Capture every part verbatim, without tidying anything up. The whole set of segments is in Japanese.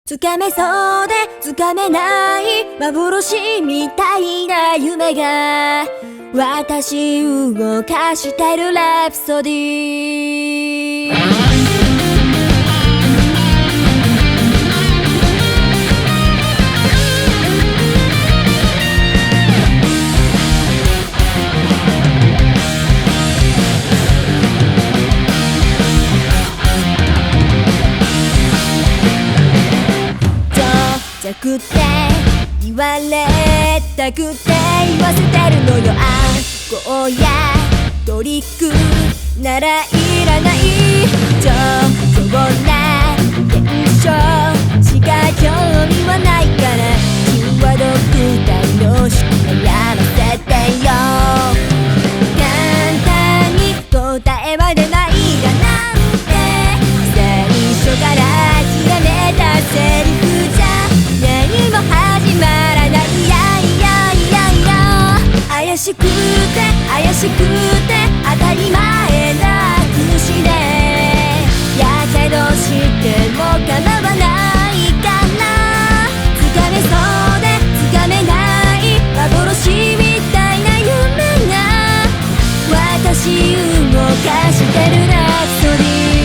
つかめそうでつかめない幻みたいな夢が私動かしてるラプソディー。くて言われたくて言わせてるのよ。あこうやトリックならいらない超高な現象しか興味はないから君はドクターの宿題やらせてよ。簡単に答えは出ないがなんて最初から諦めたセリフじゃ何も始まらない。いやいやいやいや怪しくて怪しくて当たり前なくしでやけどしても構わないかな。つかめそうでつかめない幻みたいな夢が私動かしてるラプソディー。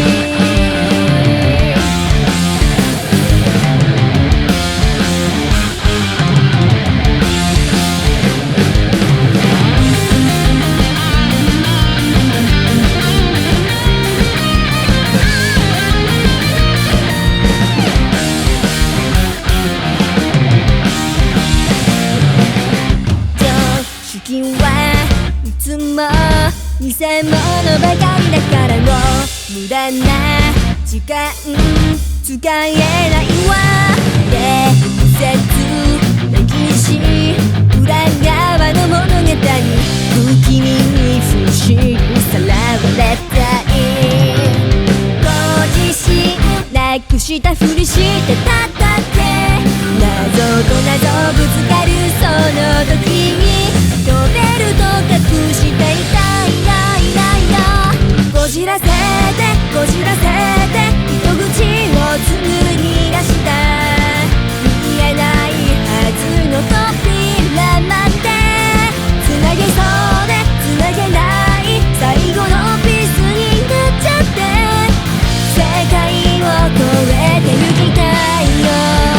いつも偽物ばかりだからもう無駄な時間使えないわ。で説歴史裏側の物語不気味に不思議さらわれたい。ご自身なくしたふりしてただけ謎と謎ぶつかるその時に飛べると隠していたいやいやいやこじらせてこじらせて糸口を紡ぎ出した見えないはずの扉までつなげそうでつなげない最後のピースになっちゃって世界を越えてゆきたいよ。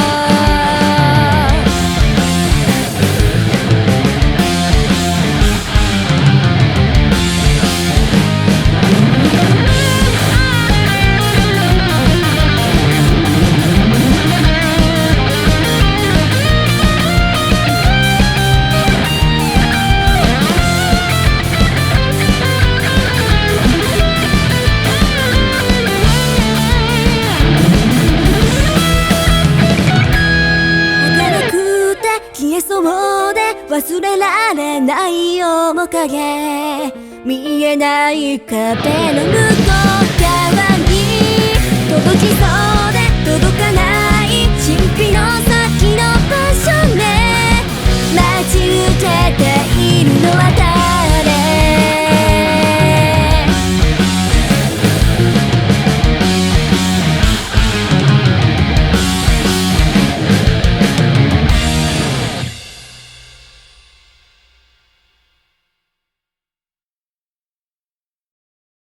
忘れられない面影見えない壁の向こう側に